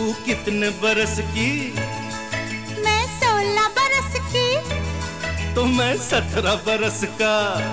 कितने बरस की? मैं 16 बरस की। तो मैं 17 बरस का।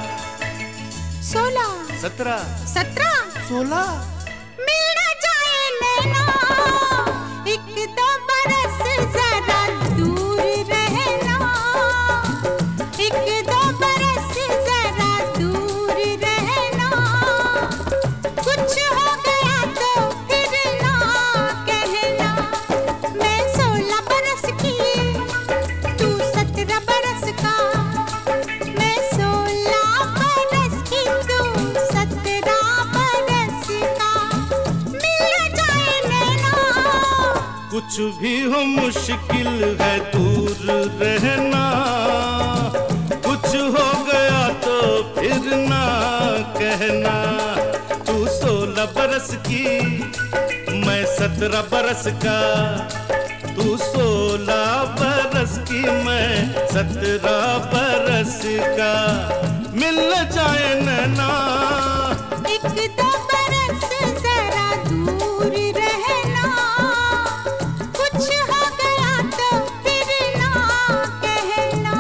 16 17 17 16 मिल न जाए नैना, एक दो बरस जरा दूर रहना, एक दो बरस जरा दूर रहना, कुछ हो गया तो फिर ना कहना। मैं 16 बरस की, तू 17 बरस का, मैं 16 बरस की, तू 17 बरस का, मिल जाए नैना। कुछ भी हो मुश्किल है दूर रहना, कुछ हो गया तो फिर ना कहना। तू 16 बरस की, मैं 17 बरस का, तू 16 बरस की, मैं 17 बरस का, मिल जाए नैना। एक दो बरस जरा दूर रहना, कुछ हो गया तो फिर ना कहना।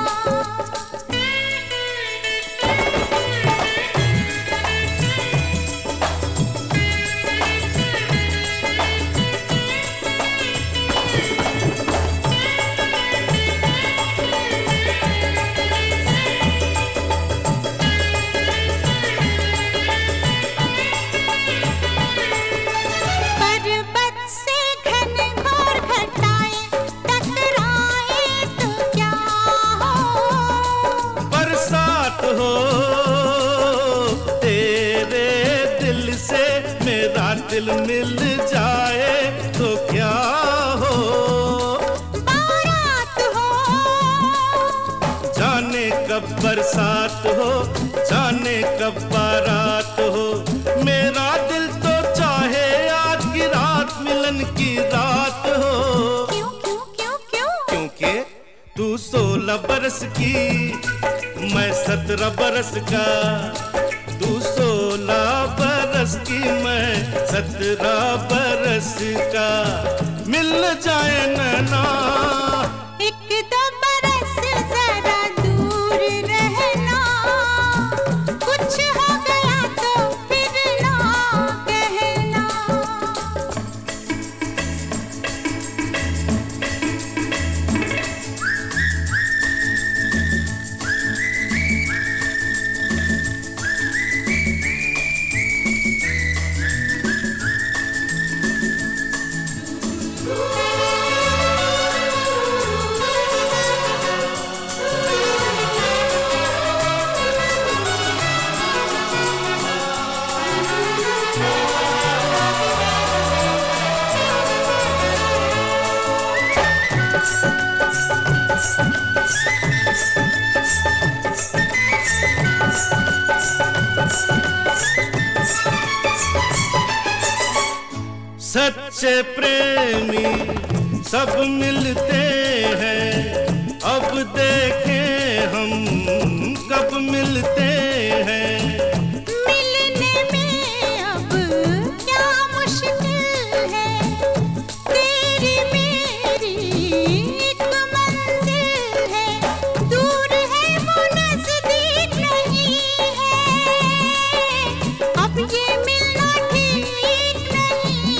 पर्वत से घनघोर घटाएं टकराए तो क्या हो, बरसात हो तेरे दिल से मेरा दिल मिल जाए तो क्या हो, बारात हो, जाने कब बरसात हो, जाने कब बारात हो। मेरा दिल तो चाहे आज की रात मिलन की रात हो, क्यों क्यों क्यों क्यों? क्योंकि तू 16 बरस की, मैं 17 बरस का, तू 16 बरस की, मैं 17 बरस का, मिल जाए नैना। एक दो बरस जरा दूर रहना, कुछ हो गया तो फिर ना कहना। सच्चे प्रेमी सब मिलते हैं, अब देखें हम कब मिलते हैं। मिलने में अब क्या मुश्किल है, तेरी मेरी एक मंजिल है, दूर है वो नजदीक नहीं है, अब ये मिलना ठीक नहीं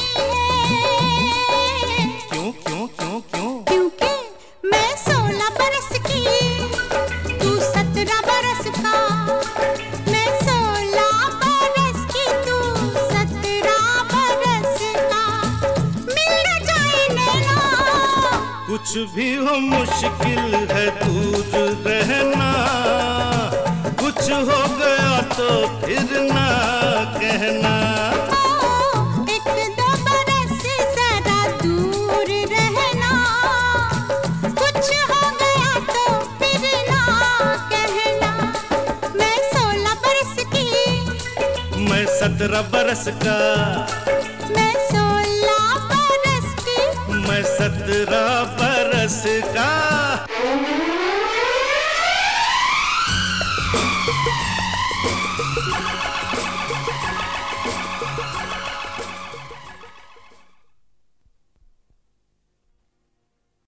है। क्यों क्यों क्यों क्यों? क्योंकि मैं 16 बरस की, तू 17 बरस का, मैं 16 बरस की, तू 17 बरस का, मिल न जाए नैना। कुछ भी हो मुश्किल है दूर रहना, कुछ हो गया तो फिर ना कहना। एक दो बरस जरा दूर रहना, कुछ हो गया तो फिर ना कहना। मैं 16 बरस की, मैं 17 बरस का, मैं 16 बरस की, मैं 17 बरस का।